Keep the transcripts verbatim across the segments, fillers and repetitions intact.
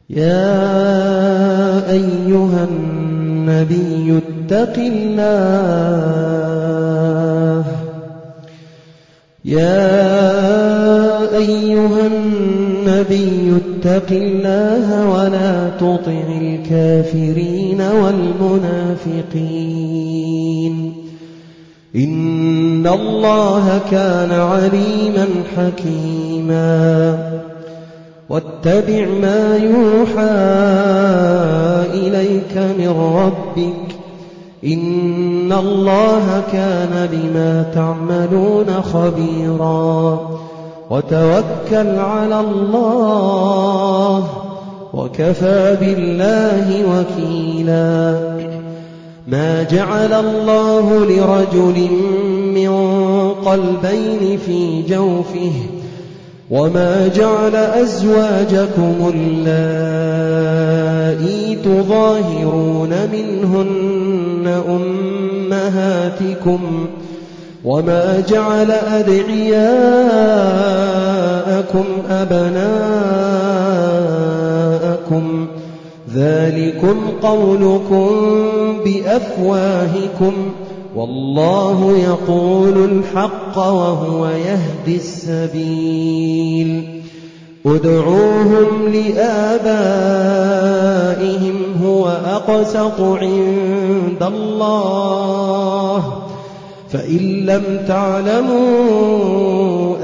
يا أيها النبي اتق الله يا أيها النبي اتق الله ولا تطع الكافرين والمنافقين إن الله كان عليما حكيما واتبع ما يوحى إليك من ربك إن الله كان بما تعملون خبيرا وتوكل على الله وكفى بالله وكيلا ما جعل الله لرجل من قلبين في جوفه وما جعل أزواجكم اللائي تظاهرون منهن أمهاتكم وما جعل أدعياءكم أبناءكم ذلكم قولكم بأفواهكم والله يقول الحق وهو يهدي السبيل ادعوهم لآبائهم هو أقسط عند الله فإن لم تعلموا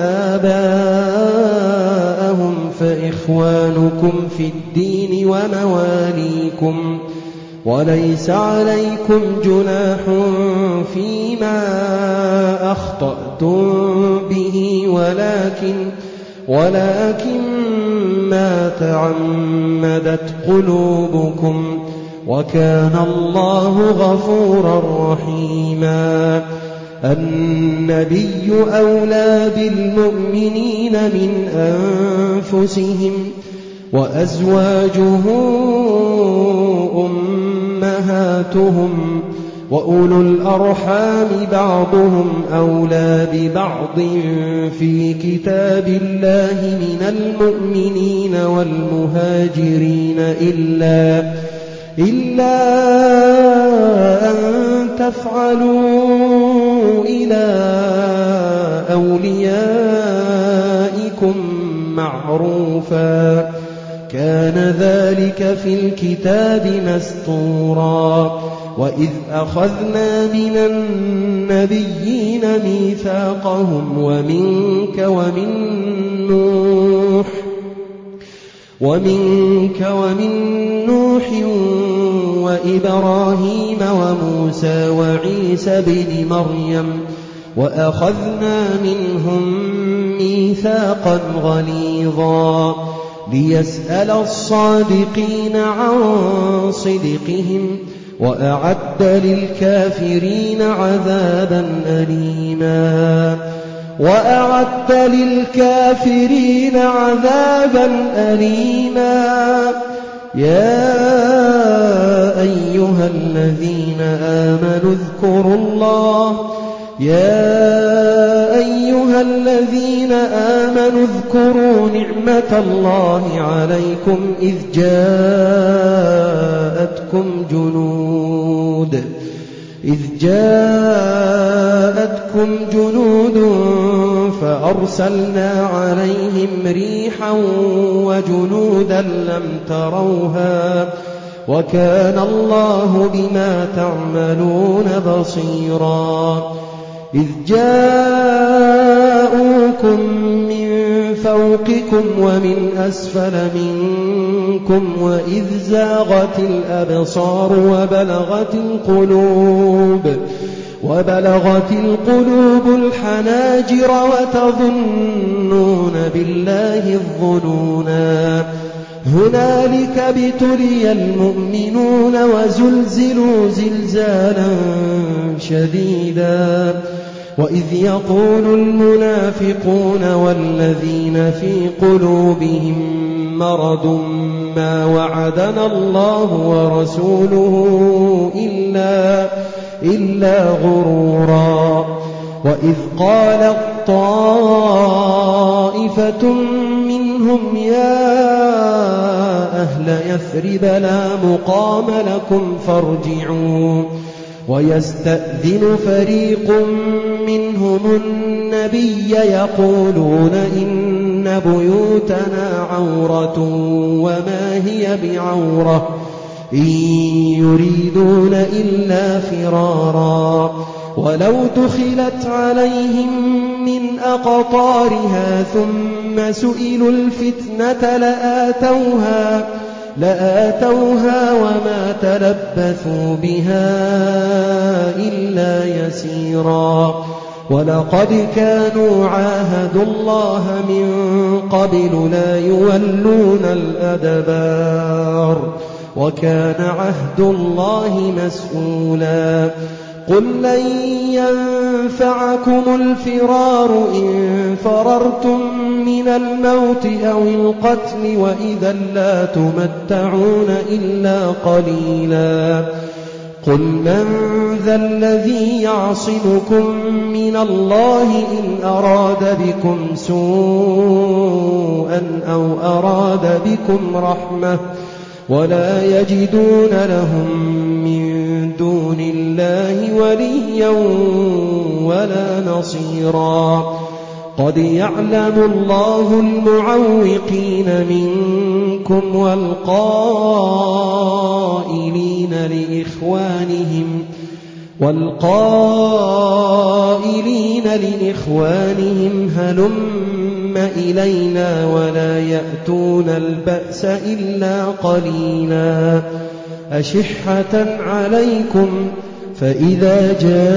آباءهم فإخوانكم في الدين ومواليكم وليس عليكم جناح فيما أخطأتم به ولكن ولكن ما تعمدت قلوبكم وكان الله غفورا رحيما النبي أولى بالمؤمنين من أنفسهم وأزواجه أمهاتهم وأولو الأرحام بعضهم أولى ببعض في كتاب الله من المؤمنين والمهاجرين إلا إلا أن تفعلوا إلى أوليائكم معروفا كان ذلك في الكتاب مسطورا وإذ أخذنا من النبيين ميثاقهم ومنك ومن نوح ومنك ومن نوح وإبراهيم وموسى وعيسى بن مريم وأخذنا منهم ميثاقا غليظا ليسأل الصادقين عن صدقهم وأعد للكافرين عذابا أليما وأعد للكافرين عذابا أليما يا أيها الذين آمنوا اذكروا الله يا أيها الذين آمنوا اذكروا نعمة الله عليكم إذ جاءتكم جنود إذ جاءتكم جنود فأرسلنا عليهم ريحا وجنودا لم تروها وكان الله بما تعملون بصيرا إذ جاءوكم من فوقكم ومن أسفل منكم وإذ زاغت الأبصار وبلغت القلوب وبلغت القلوب الحناجر وتظنون بالله الظنونا هنالك ابتلي المؤمنون وزلزلوا زلزالا شديدا وإذ يقول المنافقون والذين في قلوبهم مرض ما وعدنا الله ورسوله إلا, إلا غرورا وإذ قالت طائفة منهم يا أهل يثرب لا مقام لكم فارجعوا ويستأذن فريق منهم النبي يقولون إن بيوتنا عورة وما هي بعورة إن يريدون إلا فرارا ولو دخلت عليهم من أقطارها ثم سئلوا الفتنة لآتوها لآتوها وما تلبثوا بها إلا يسيرا ولقد كانوا عاهدوا الله من قبل لا يولون الأدبار وكان عهد الله مسؤولا قل لن ينفعكم الفرار إن فررتم من الموت أو القتل وإذا لا تمتعون إلا قليلا قل من ذا الذي يعصمكم من الله إن أراد بكم سوءا أو أراد بكم رحمة ولا يجدون لهم من دون الله وليا ولا نصيرا قد يعلم الله المعوقين منكم والقائلين لإخوانهم والقائلين لإخوانهم هلم إلينا ولا يأتون البأس إلا قليلا أشحة عليكم فإذا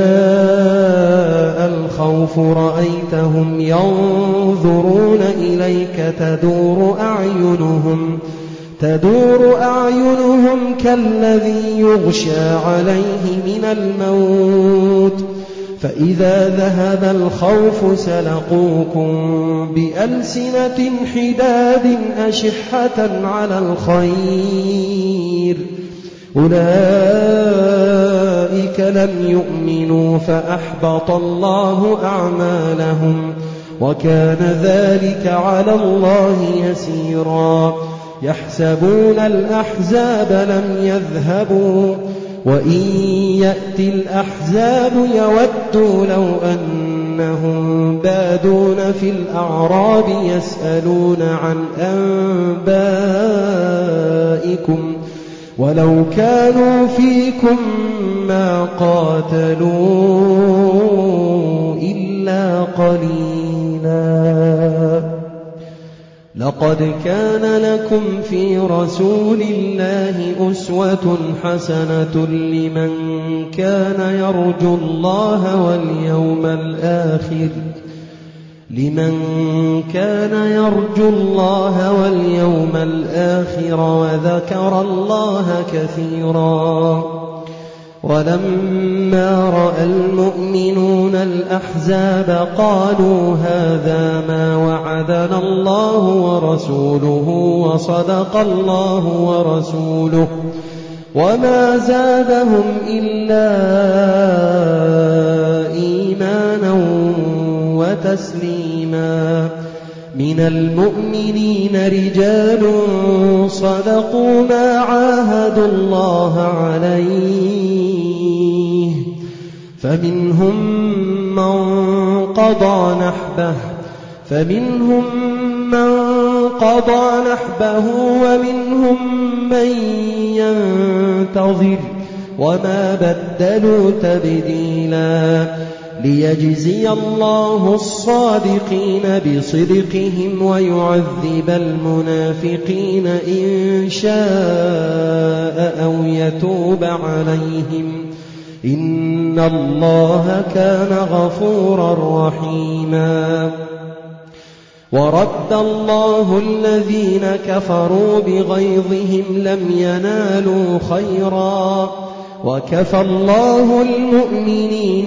جاء الخوف رأيتهم ينظرون إليك تدور أعينهم تدور أعينهم كالذي يغشى عليه من الموت فإذا ذهب الخوف سلقوكم بألسنة حداد أشحة على الخير أولئك لم يؤمنوا فأحبط الله أعمالهم وكان ذلك على الله يسيرا يحسبون الأحزاب لم يذهبوا وإن يأتي الأحزاب يودوا لو أنهم بادون في الأعراب يسألون عن أنبائكم ولو كانوا فيكم ما قاتلوا إلا قليلا لقد كان لكم في رسول الله أسوة حسنة لمن كان يرجو الله واليوم الآخر لمن كان يرجو الله واليوم الآخر وذكر الله كثيرا ولما رأى المؤمنون الأحزاب قالوا هذا ما وعدنا الله ورسوله وصدق الله ورسوله وما زادهم إلا إيمانا وتسليما من المؤمنين رجال صدقوا ما عاهدوا الله عليه فمنهم من قضى نحبه فمنهم من قضى نحبه ومنهم من ينتظر وما بدلوا تبديلا ليجزي الله الصادقين بصدقهم ويعذب المنافقين إن شاء أو يتوب عليهم إن الله كان غفورا رحيما ورد الله الذين كفروا بغيظهم لم ينالوا خيرا وكفى الله المؤمنين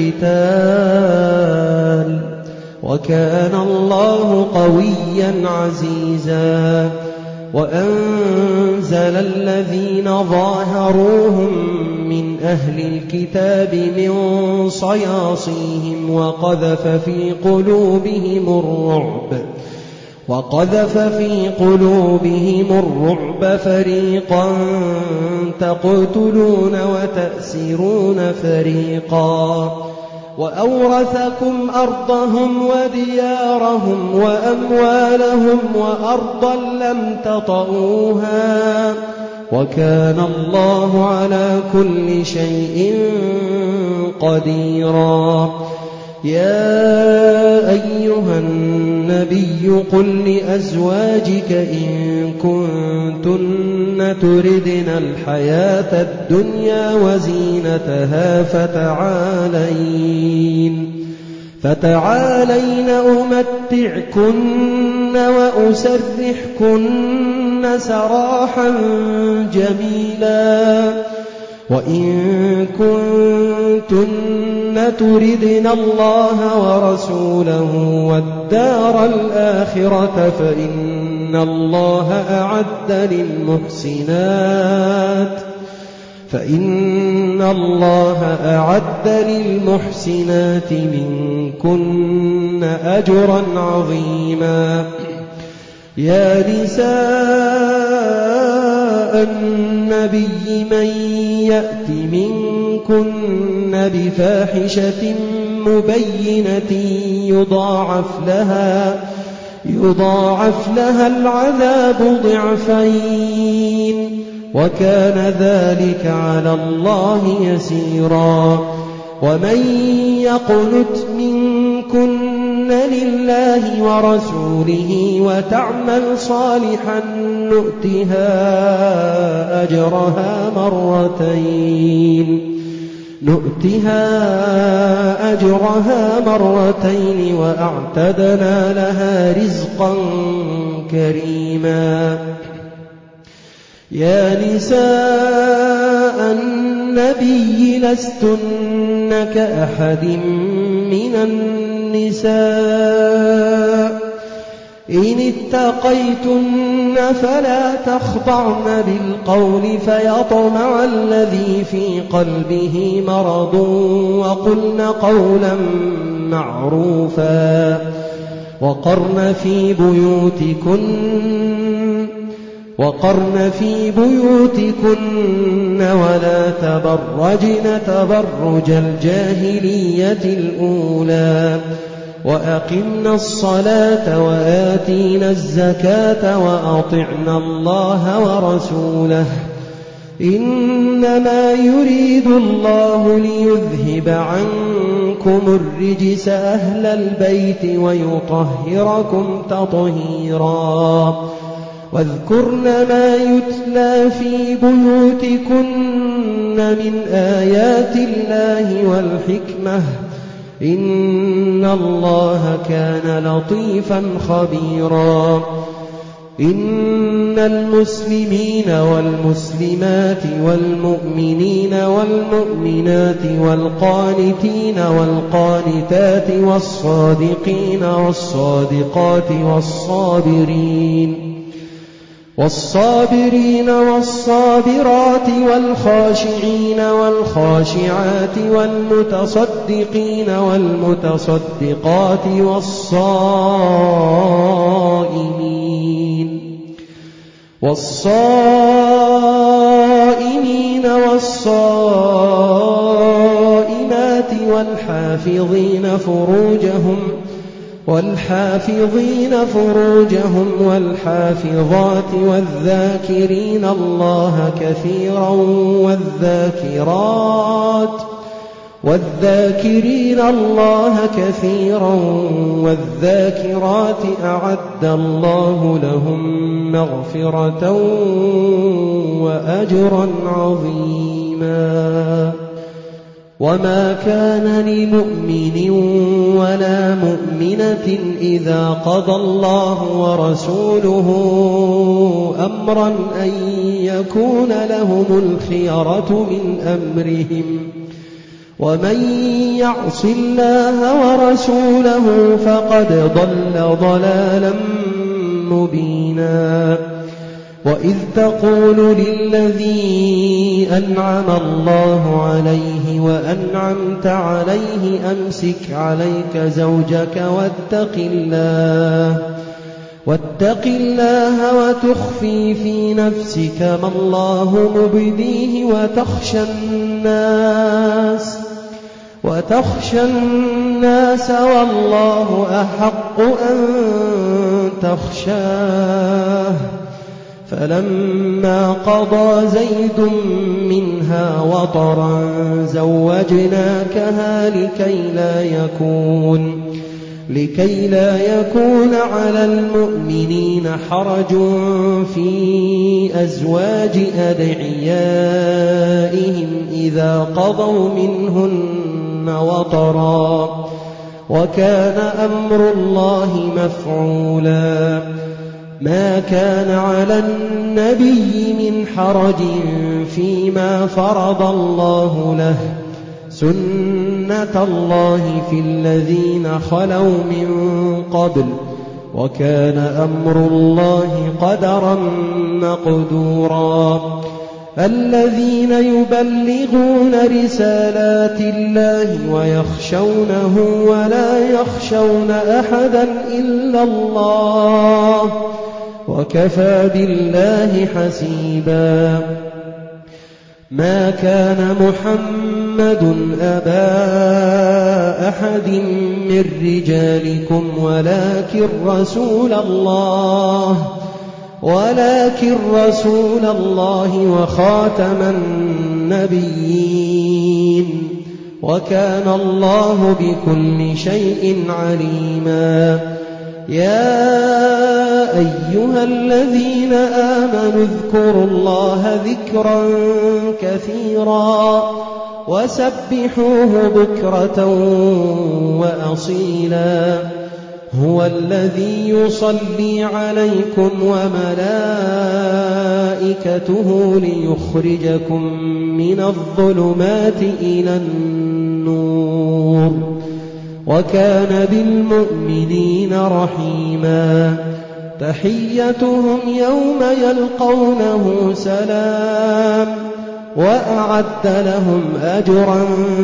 القتال وكان الله قويا عزيزا وأنزل الذين ظاهروهم من أهل الكتاب من صياصيهم وقذف في قلوبهم الرعب وقذف في قلوبهم الرعب فريقا تقتلون وتأسرون فريقا وأورثكم أرضهم وديارهم وأموالهم وأرضا لم تطئوها وكان الله على كل شيء قديرا. يا أيها النبي قل لأزواجك إن كنتن تردن الحياة الدنيا وزينتها فتعالين فتعالين أمتعكن وأسرحكن سراحا جميلا وإن كنتن تردن الله ورسوله والدار الآخرة فإن الله أعد للمحسنات فإن الله أعد للمحسنات منكن أجرا عظيما. يا نساء النبي من يأت منكن بفاحشة مبينة يضاعف لها يضاعف لها العذاب ضعفين وكان ذلك على الله يسيرا. ومن يقنت منكن لله ورسوله وتعمل صالحا نؤتها أجرها مرتين نؤتها أجرها مرتين وأعتدنا لها رزقا كريما. يا نساء النبي لستن كأحد من النساء إن اتقيتن فلا تخضعن بالقول فيطمع الذي في قلبه مرض وقلن قولا معروفا وقرن في بيوتكن وقرن في بيوتكن ولا تبرجن تبرج الجاهلية الأولى وأقمنا الصلاة وآتينا الزكاة وأطعنا الله ورسوله إنما يريد الله ليذهب عنكم الرجس أهل البيت ويطهركم تطهيرا. واذكرن ما يتلى في بيوتكن من آيات الله والحكمة إن الله كان لطيفا خبيرا. إن المسلمين والمسلمات والمؤمنين والمؤمنات والقانتين والقانتات والصادقين والصادقات والصابرين والصابرين والصابرات والخاشعين والخاشعات والمتصدقين والمتصدقات والصائمين والصائمين والصائمات والحافظين فروجهم والحافظين فروجهم والحافظات والذاكرين الله كثيرا والذاكرات والذاكرين الله كثيرا والذاكرات أعد الله لهم مغفرة وأجرا عظيما. وما كان لمؤمن ولا مؤمنة إذا قضى الله ورسوله أمرا أن يكون لهم الخيرة من أمرهم ومن يعص الله ورسوله فقد ضل ضلالا مبينا. وإذ تقول للذي أنعم الله عليه وأنعمت عليه أمسك عليك زوجك واتق الله واتق الله وتخفي في نفسك ما الله مبديه وتخشى الناس وتخشى الناس والله أحق أن تخشاه. فلما قضى زيد منها وطرا زوجناكها لكي لا يكون لكي لا يكون على المؤمنين حرج في أزواج أدعيائهم إذا قضوا منهن وطرا، وكان أمر الله مفعولا. ما كان على النبي من حرج فيما فرض الله له، سنة الله في الذين خلوا من قبل، وكان أمر الله قدرا مقدورا. الذين يبلغون رسالات الله ويخشونه ولا يخشون أحدا إلا الله، وكفى بالله حسيبا. ما كان محمد أبا أحد من رجالكم ولكن رسول الله ولكن رسول الله وخاتم النبيين، وكان الله بكل شيء عليما. يا أيها الذين آمنوا اذكروا الله ذكرا كثيرا وسبحوه بكرة وأصيلا. هو الذي يصلي عليكم وملائكته ليخرجكم من الظلمات إلى النور، وكان بالمؤمنين رحيما. تحيتهم يوم يلقونه سلام، وأعد لهم أجرا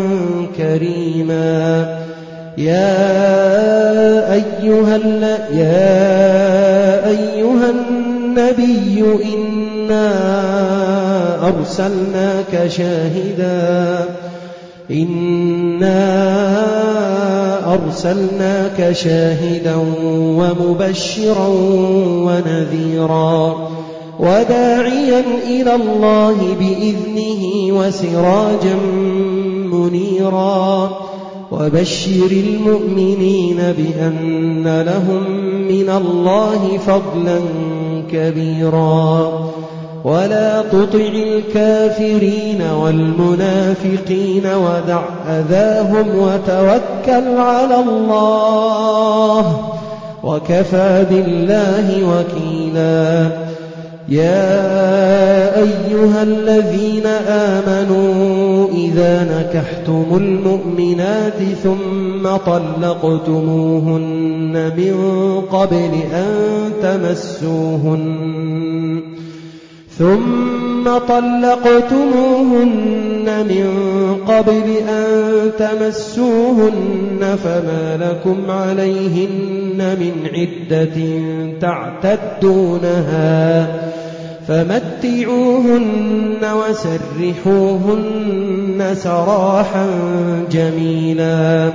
كريما. يا أيها, يا أيها النبي إنا أرسلناك شاهدا إنا أرسلناك شاهدا ومبشرا ونذيرا وداعيا إلى الله بإذنه وسراجا منيرا. وبشر المؤمنين بأن لهم من الله فضلا كبيرا. ولا تطع الكافرين والمنافقين ودع أذاهم وتوكل على الله، وكفى بالله وكيلا. يا أيها الذين آمنوا إذا نكحتم المؤمنات ثم طلقتموهن من قبل أن تمسوهن ثم طلقتموهن من قبل أن تمسوهن فما لكم عليهن من عدة تعتدونها فمتعوهن وسرحوهن سراحا جميلا.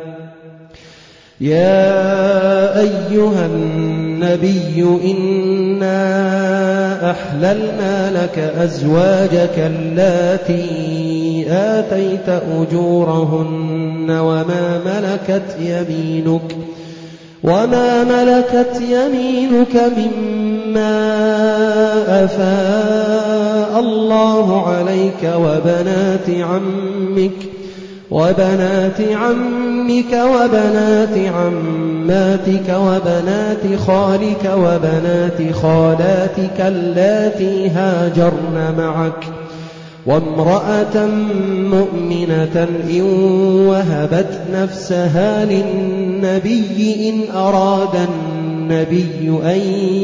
يا أيها النبي إنا أحللنا لك أزواجك اللاتي آتيت أجورهن وما ملكت يمينك وما ملكت يمينك مما أفاء الله عليك وبنات عمك وبنات عمك وبنات عماتك وبنات خالك وبنات خالاتك اللاتي هاجرن معك وامرأة مؤمنة إن وهبت نفسها للنبي إن أراد النبي أن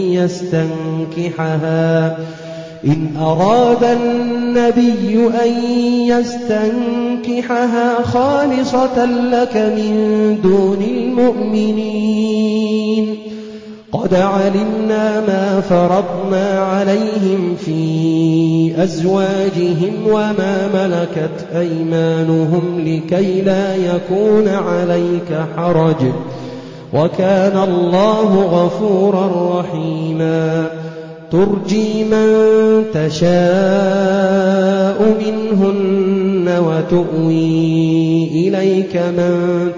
يستنكحها إن أراد النبي أن يستنكحها خالصة لك من دون المؤمنين. قد علمنا ما فرضنا عليهم في أزواجهم وما ملكت أيمانهم لكي لا يكون عليك حرج وكان الله غفورا رحيما ترجي من تشاء منهن وتؤوي إليك من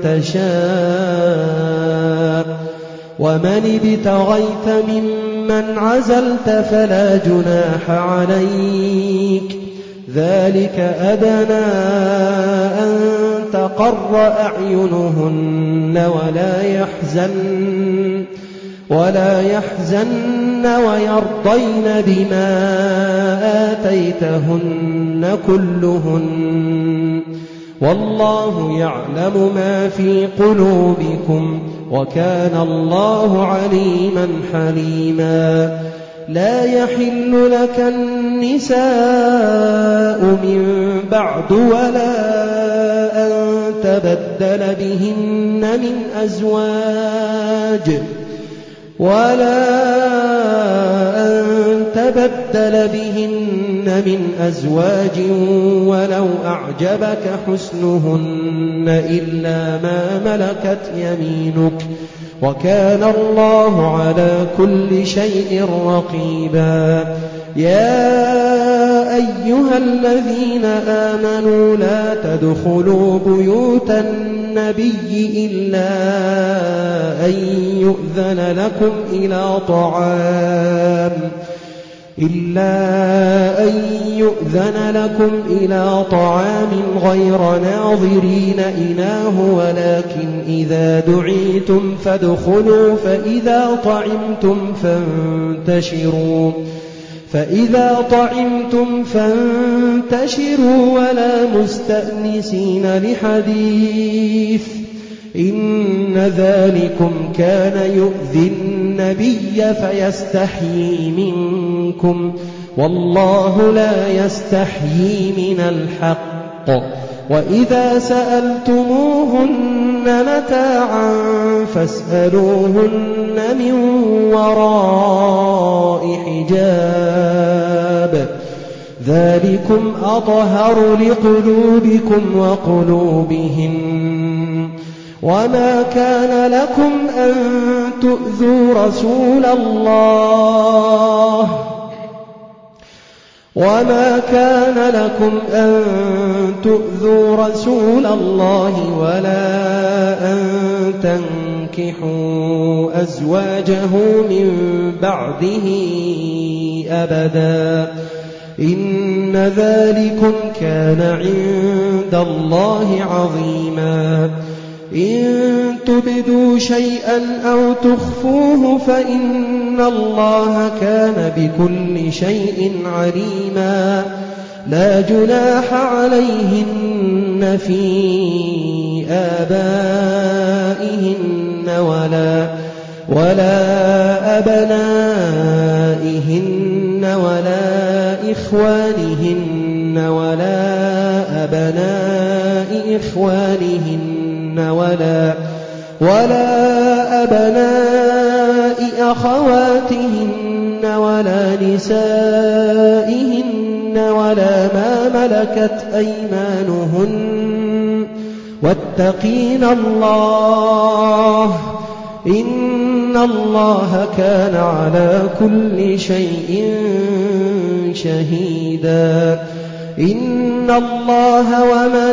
تشاء ومن ابتغيت ممن عزلت فلا جناح عليك ذلك أدنى أن تقر أعينهن ولا يحزن ولا يحزن ويرضين بما آتيتهن كلهن والله يعلم ما في قلوبكم وكان الله عليما حليما لا يحل لك النساء من بعد ولا أن تبدل بهن من أزواج ولا أن تبدل بهن من أزواج ولو أعجبك حسنهن إلا ما ملكت يمينك وكان الله على كل شيء رقيبا يا أيها الذين آمنوا لا تدخلوا بيوت النبي إلا أن يؤذن لكم إلى طعام إلا أن يؤذن لكم إلى طعام غير ناظرين إناه ولكن إذا دعيتم فادخلوا فإذا طعمتم فانتشروا فإذا طعمتم فانتشروا ولا مستأنسين لحديث إن ذلكم كان يؤذي النبي فيستحيي منكم والله لا يستحيي من الحق وإذا سألتموهن متاعا فاسألوهن من وراء حجاب ذلكم أطهر لقلوبكم وقلوبهن وما كان لكم أن تؤذوا رسول الله وما كان لكم أن تؤذوا رسول الله ولا أن تنكحوا أزواجه من بعده أبدا إن ذلكم كان عند الله عظيما إن تبدوا شيئا أو تخفوه فإن الله كان بكل شيء عليما لا جناح عليهن في آبائهن ولا ولا أبنائهن ولا إخوانهن ولا أبناء إخوانهن ولا ولا أبناء أخواتهن ولا نسائهن ولا ما ملكت أيمانهن واتقين الله إن الله كان على كل شيء شهيدا إن الله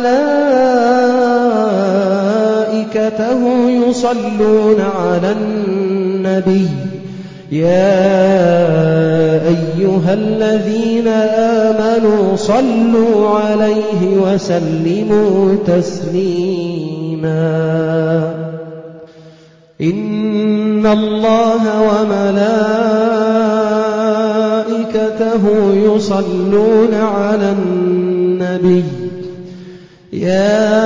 وملائكته يصلون على النبي يا أيها الذين آمنوا صلوا عليه وسلموا تسليما إن الله وملائكته يصلون على النبي يا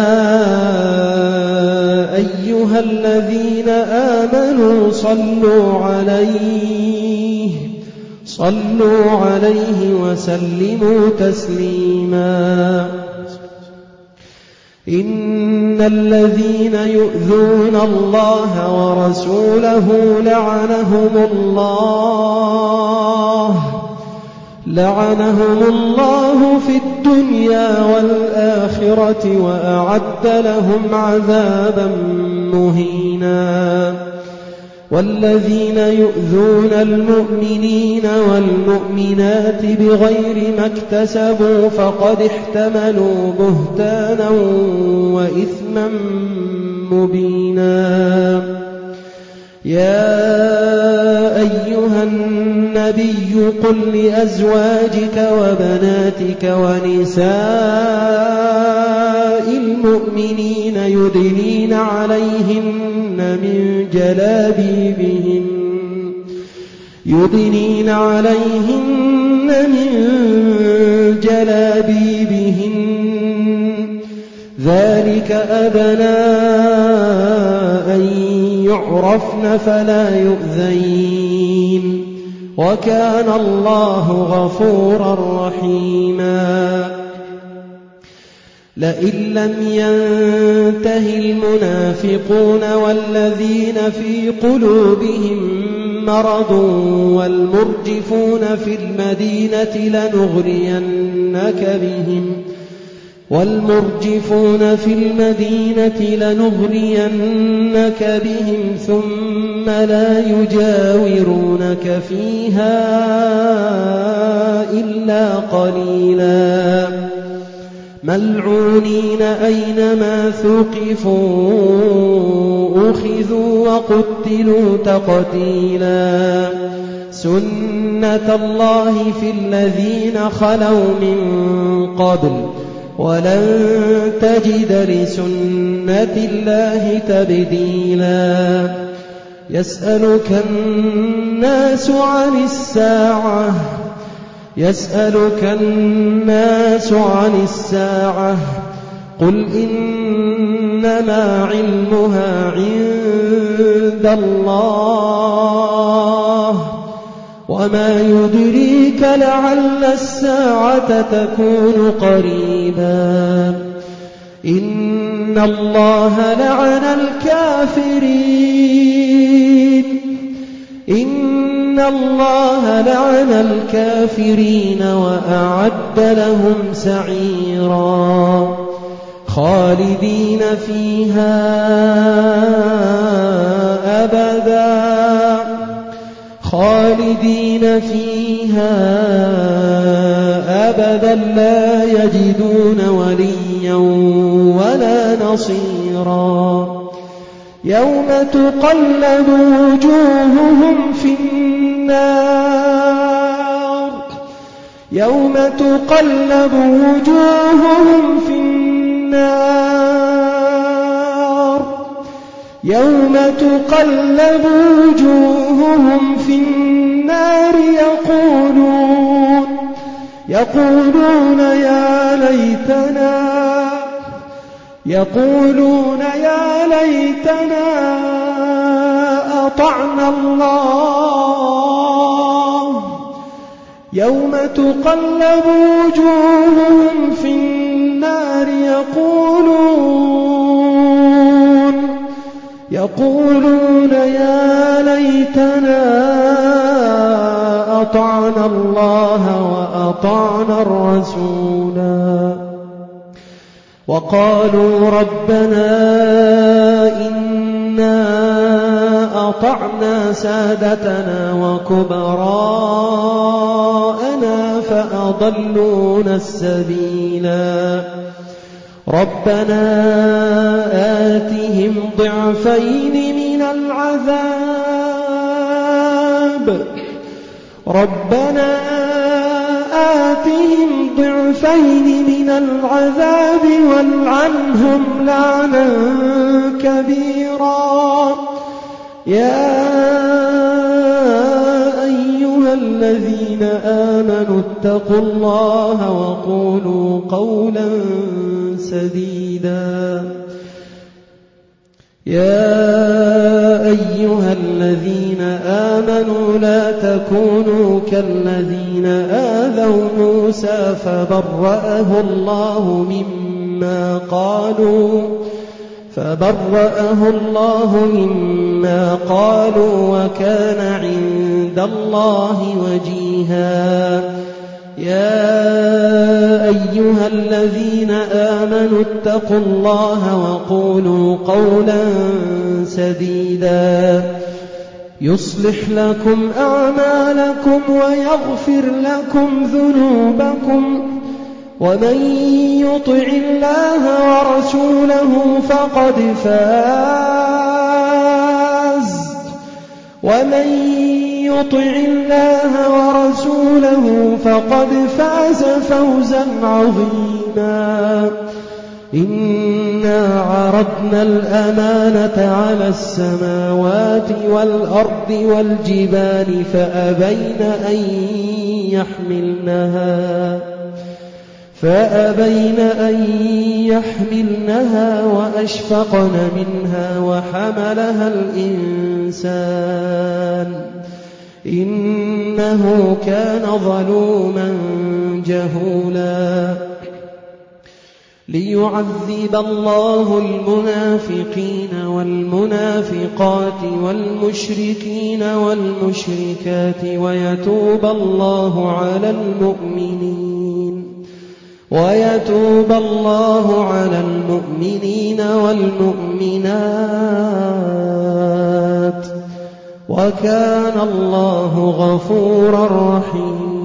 أيها الذين آمنوا صلوا عليه صلوا عليه وسلموا تسليما إن الذين يؤذون الله ورسوله لعنهم الله لعنهم الله في الدنيا والآخرة وأعد لهم عذابا مهينا والذين يؤذون المؤمنين والمؤمنات بغير ما اكتسبوا فقد احتملوا بهتانا وإثما مبينا يا أيها النبي قل لأزواجك وبناتك ونساء المؤمنين يدنين عليهن من جلابيبهن يدنين عليهن من جلابيبهن ذلك أدنى أن يعرفن فلا يؤذين وكان الله غفورا رحيما لئن لم ينته المنافقون والذين في قلوبهم مرض والمرجفون في المدينة لنغرينك بهم والمرجفون في المدينة لنغرينك بهم ثم لا يجاورونك فيها إلا قليلا ملعونين أينما ثقفوا أخذوا وقتلوا تقتيلا سنة الله في الذين خلوا من قبل ولن تجد لسنة الله تبديلا يسألك الناس عن الساعة يسألك الناس عن الساعة قل إنما علمها عند الله وما يدريك لعل الساعة تكون قريبا إن الله لعن الكافرين إن الله لعن الكافرين وأعد لهم سعيرا خالدين فيها أبدا خالدين فيها أبدا لا يجدون وليا ولا نصيرا يوم تقلب وجوههم في النار يوم تقلب وجوههم في النار يوم تقلب وجوههم في النار يقولون يقولون يا ليتنا يقولون يا ليتنا أطعنا الله يوم تقلب وجوههم في النار يقولون يقولون يا ليتنا أطعنا الله وأطعنا الرسولا وقالوا ربنا إنا أطعنا سادتنا وكبراءنا فأضلونا السبيلا ربنا آتهم ضعفين من العذاب ربنا آتهم ضعفين من العذاب والعنهم لعنا كبيرا يا أيها الذين آمنوا اتقوا الله وقولوا قولا سديدا يا أيها الذين آمنوا لا تكونوا كالذين آذوا موسى فبرأه الله مما مما قالوا فبرأه الله مما قالوا وكان عند الله وجيها. يا أيها الذين آمنوا اتقوا الله وقولوا قولا سديدا يصلح لكم أعمالكم ويغفر لكم ذنوبكم ومن يطع الله ورسوله فقد فاز ومن يطع الله ورسوله فقد فاز فوزا عظيما. إنا عرضنا الأمانة على السماوات والأرض والجبال فأبين أن يحملنها فأبين أن يحملنها وأشفقن منها وحملها الإنسان إنه كان ظلوما جهولا. ليعذب الله المنافقين والمنافقات والمشركين والمشركات ويتوب الله على المؤمنين ويتوب الله على المؤمنين والمؤمنات وكان الله غفورا رحيما.